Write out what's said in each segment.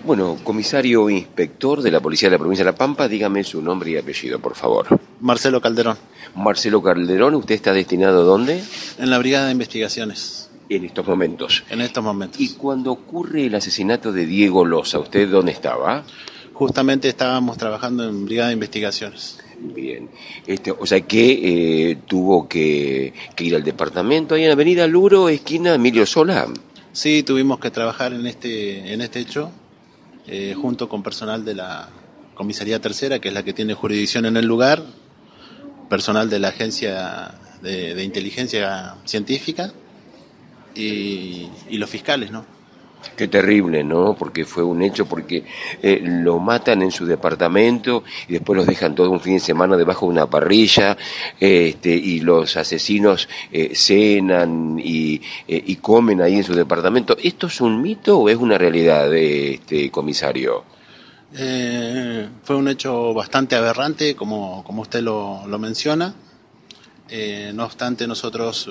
Bueno, comisario inspector de la Policía de la Provincia de La Pampa, dígame su nombre y apellido, por favor. Marcelo Calderón, Marcelo Calderón, ¿usted está destinado dónde? en la Brigada de Investigaciones, En estos momentos. en estos Y momentos. cuando ocurre el asesinato de Diego Loza, ¿usted dónde estaba? Justamente estábamos trabajando en Brigada de Investigaciones. Bien. O sea que tuvo que ir al departamento ahí en Avenida Luro, esquina Emilio Solá. Sí, tuvimos que trabajar en este hecho junto con personal de la Comisaría Tercera, que es la que tiene jurisdicción en el lugar, personal de la Agencia de Inteligencia Científica y los fiscales, ¿no? Qué terrible, ¿no? Porque fue un hecho, porque lo matan en su departamento y después los dejan todo un fin de semana debajo de una parrilla, y los asesinos cenan y comen ahí en su departamento. ¿Esto es un mito o es una realidad, comisario? Fue un hecho bastante aberrante, como usted lo menciona. No obstante, nosotros,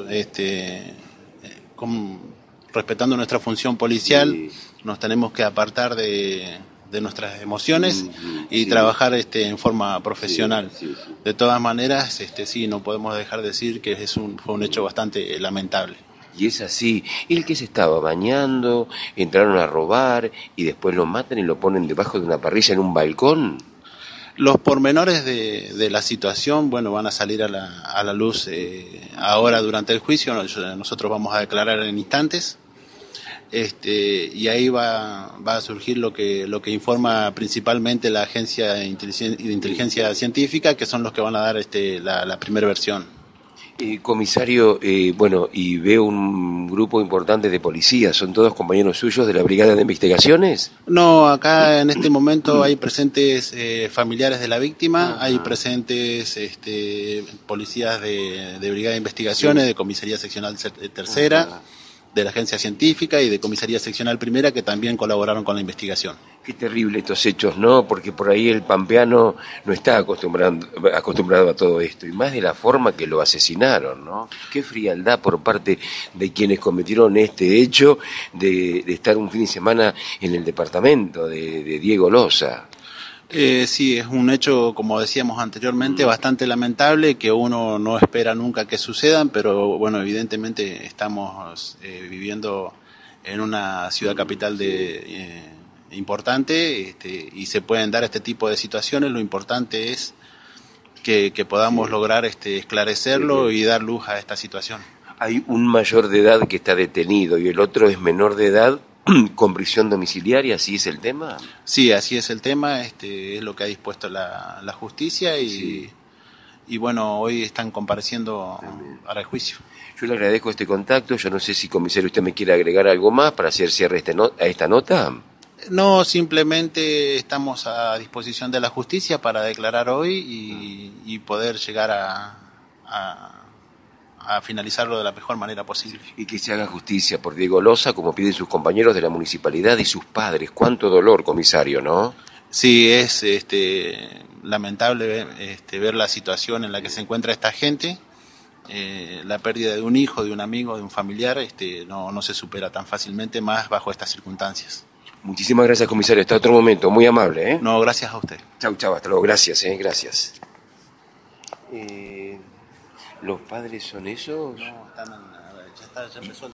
respetando nuestra función policial, Sí. nos tenemos que apartar de nuestras emociones y Sí. trabajar en forma profesional. Sí, sí. De todas maneras, sí, no podemos dejar de decir que fue un hecho bastante lamentable. Y es así, el que se estaba bañando, entraron a robar y después lo matan y lo ponen debajo de una parrilla en un balcón. Los pormenores de la situación, bueno, van a salir a la luz ahora durante el juicio. Nosotros vamos a declarar en instantes. Y ahí va a surgir lo que informa principalmente la Agencia de Inteligencia Científica, que son los que van a dar la primera versión. Comisario, bueno, y veo un grupo importante de policías, ¿son todos compañeros suyos de la Brigada de Investigaciones? No, acá en este momento hay presentes familiares de la víctima, hay presentes policías de Brigada de Investigaciones, de Comisaría Seccional Tercera, de la Agencia Científica y de Comisaría Seccional Primera, que también colaboraron con la investigación. Qué terrible estos hechos, ¿no? Porque por ahí el pampeano no está acostumbrado a todo esto, y más de la forma que lo asesinaron, ¿no? Qué frialdad por parte de quienes cometieron este hecho de estar un fin de semana en el departamento de Diego Loza. Sí, es un hecho, como decíamos anteriormente, bastante lamentable, que uno no espera nunca que sucedan, pero bueno, evidentemente estamos viviendo en una ciudad capital importante, y se pueden dar este tipo de situaciones. Lo importante es que podamos lograr esclarecerlo y dar luz a esta situación. Hay un mayor de edad que está detenido y el otro es menor de edad con prisión domiciliaria, ¿así es el tema? Sí, así es el tema, es lo que ha dispuesto la justicia y bueno, hoy están compareciendo para el juicio. Yo le agradezco este contacto, yo no sé si, comisario, usted me quiere agregar algo más para hacer cierre a esta nota. No, simplemente estamos a disposición de la justicia para declarar hoy y poder llegar a finalizarlo de la mejor manera posible. Y que se haga justicia por Diego Loza, como piden sus compañeros de la municipalidad y sus padres. Cuánto dolor, comisario, ¿no? Sí, es lamentable ver la situación en la que se encuentra esta gente. La pérdida de un hijo, de un amigo, de un familiar, no se supera tan fácilmente, más bajo estas circunstancias. Muchísimas gracias, comisario. Hasta otro momento. Muy amable, ¿eh? No, gracias a usted. Chau, chau. Hasta luego. Gracias, gracias. ¿Los padres son esos? No, ya empezó.